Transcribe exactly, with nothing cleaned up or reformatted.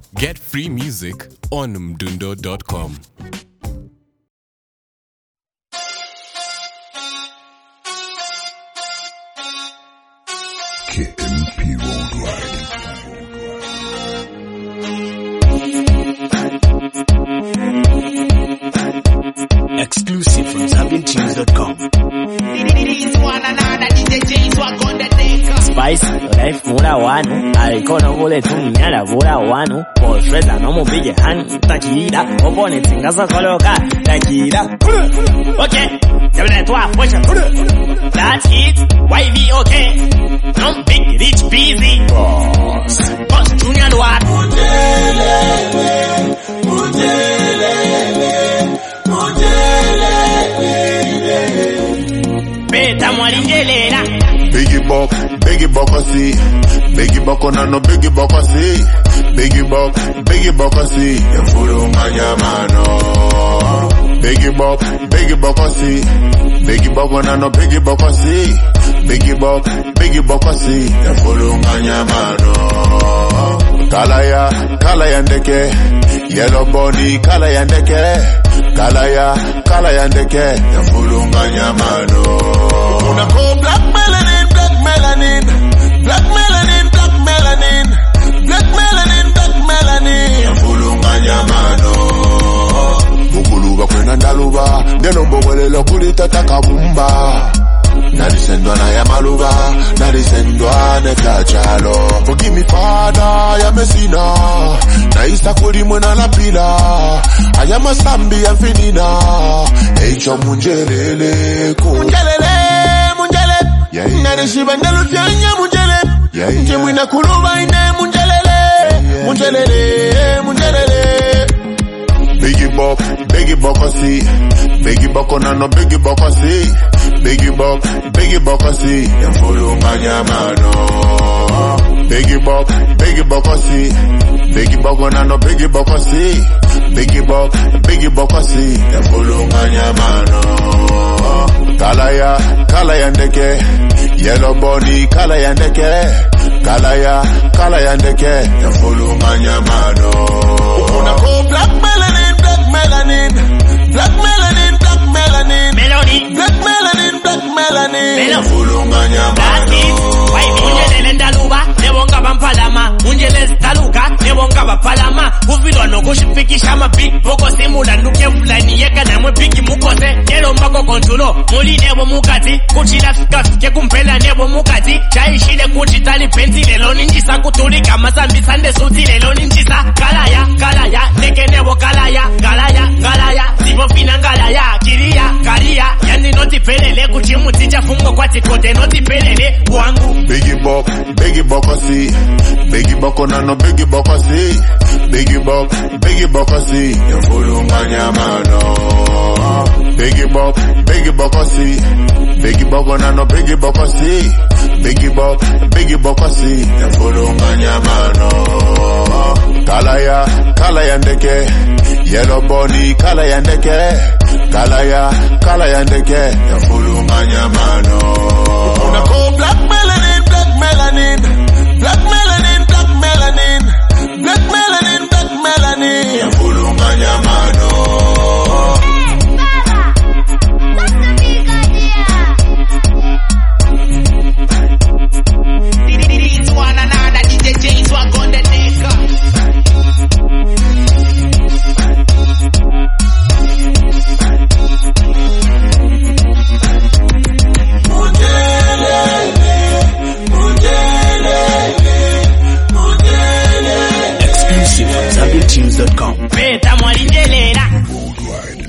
Get free music on mdundo dot com. K M P Worldwide. Exclusive from Zambian Tunes dot com. Spice, life mura wanu, alikono vule tumiara vura wanu, polfreza no mubige han, takida, opone tingaza koloka, takida. Okay, seven toi, push it. That's it, Y V okay. I'm big, rich, busy. Boss, boss, Junior Noir. Mutelele, mutelele, mutelele. Beta mwalingelela. Biggie Buck, Biggie Buck I see. Biggie Buck on no Biggie Buck I see. Biggie Buck, Biggie Buck I see. Yafurunga nyamano. Biggie Buck, Biggie Buck I see. Biggie Buck on no Biggie Buck I see. Biggie Buck, Biggie Buck I see. Yafurunga nyamano. Kalaya, kalaya ndeke. Yellow body, kalaya ndeke. Kalaya, kalaya ndeke. Yafurunga nyamano. Una go black melanin, black melanin. Black melanin, black melanin. Black melanin, black melanin. Yafurunga nyamano. Bukuluba kwena ndaluba. Ngelo mbogolelo kulitata kabumba. Narisendwa na ya maluba. Narisendwa ne kachalo. Forgive me father ya mesina. Na isa kuri mwena la pila. Ayama sambi ya finina. Eicho munjelele ku. Munjelele, munjelele. Yeah, yeah. Narishiba ndelu fyanya munjelele. Yeah, yeah. Njemwina kuluba ine munjelele. Yeah, munjelele, munjelele. Biggie Buck, Biggie Buck I see. Biggie Buck on no Biggie Buck I see. Biggie Buck, Biggie Buck I see. Yafurunga nyamano. Biggie Buck, Biggie Buck I see. Biggie Buck on no Biggie Buck I see. Biggie Buck, Biggie Buck I see. Yafurunga nyamano. Kalaya, kalaya ndeke. Yellow body, kalaya ndeke. Kalaya, kalaya ndeke. Yafurunga nyamano. Una go black melanin, black melanin. Black melanin, black melanin. Melody. Black melanin, black melanin. Yafurunga nyamano. Unjelele ndaluba, nebonga bampalama. Unjelele taluka, nebonga bapalama. Kuvilwa no kushipikisha ma big boko simula nuke fulani yeka na mwe big mukose. Yelo mbako kontulo, muli nebo mukati. Kuchila fika fike kumpela nebo mukati. Chaishile kuchitali penzi lelo ninjisa kutulika. Masambi sande suti lelo ninjisa. Kalaya, kalaya, neke nebo kalaya. Kalaya, kalaya, sipo fina kalaya. Kiria, karia, yani noti pelele. Kuchimu ticha fungo kwa tikote noti pelele. Wangu Biggie Buck, Biggie Buck I see. Biggie Buck on no Biggie Buck I see. Biggie Buck, Biggie Buck I see. Yafurunga nyamano. Biggie Buck, Biggie Buck I see. Biggie Buck on no Biggie Buck I see. Biggie Buck, Biggie Buck I see. Yafurunga nyamano. Kalaya, kalaya ndeke. Yellow body, kalaya ndeke. Kalaya, kalaya ndeke. Yafurunga nyamano. Una go black melanin, black melanin. Black melanin, black melanin. Black melanin, black melanin. Yafurunga nyamano. Exclusive from Zambian Tunes dot com. Beta mwalingelela. Worldwide.